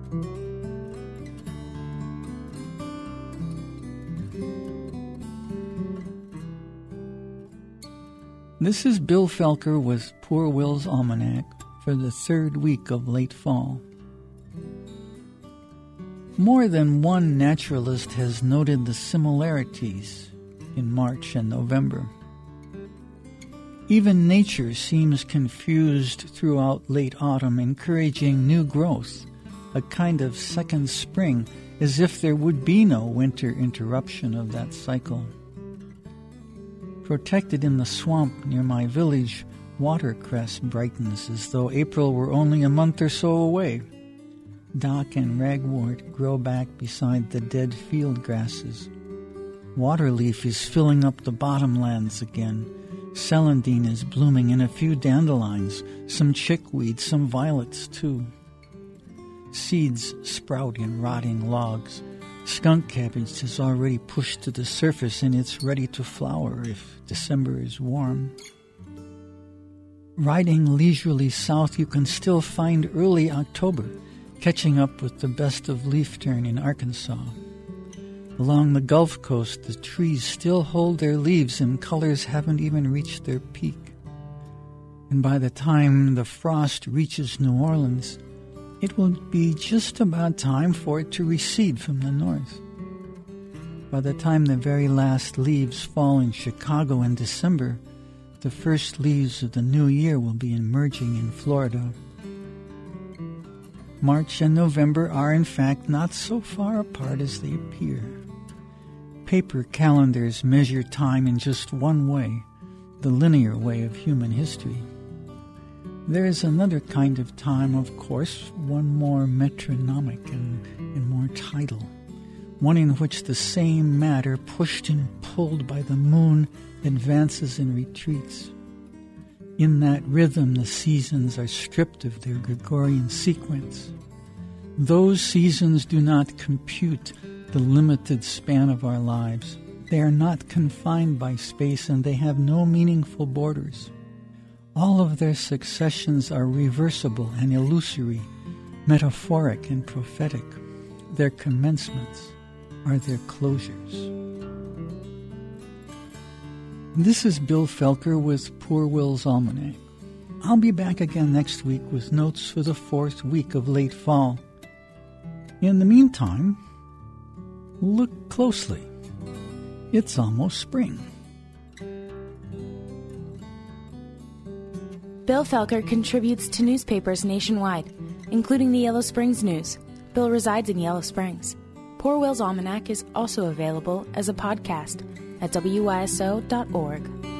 This is Bill Felker with Poor Will's Almanac for the third week of late fall. More than one naturalist has noted the similarities in March and November. Even nature seems confused throughout late autumn, encouraging new growth, a kind of second spring, as if there would be no winter interruption of that cycle. Protected in the swamp near my village, watercress brightens as though April were only a month or so away. Dock and ragwort grow back beside the dead field grasses. Waterleaf is filling up the bottomlands again. Celandine is blooming and a few dandelions, some chickweed, some violets too. Seeds sprout in rotting logs. Skunk cabbage has already pushed to the surface and it's ready to flower if December is warm. Riding leisurely south, you can still find early October, catching up with the best of leaf turn in Arkansas. Along the Gulf Coast, the trees still hold their leaves and colors haven't even reached their peak. And by the time the frost reaches New Orleans, it will be just about time for it to recede from the north. By the time the very last leaves fall in Chicago in December, the first leaves of the new year will be emerging in Florida. March and November are in fact not so far apart as they appear. Paper calendars measure time in just one way, the linear way of human history. There is another kind of time, of course, one more metronomic and more tidal, one in which the same matter, pushed and pulled by the moon, advances and retreats. In that rhythm, the seasons are stripped of their Gregorian sequence. Those seasons do not compute the limited span of our lives. They are not confined by space, and they have no meaningful borders. All of their successions are reversible and illusory, metaphoric and prophetic. Their commencements are their closures. This is Bill Felker with Poor Will's Almanac. I'll be back again next week with notes for the fourth week of late fall. In the meantime, look closely. It's almost spring. Bill Felker contributes to newspapers nationwide, including the Yellow Springs News. Bill resides in Yellow Springs. Poor Will's Almanac is also available as a podcast at wyso.org.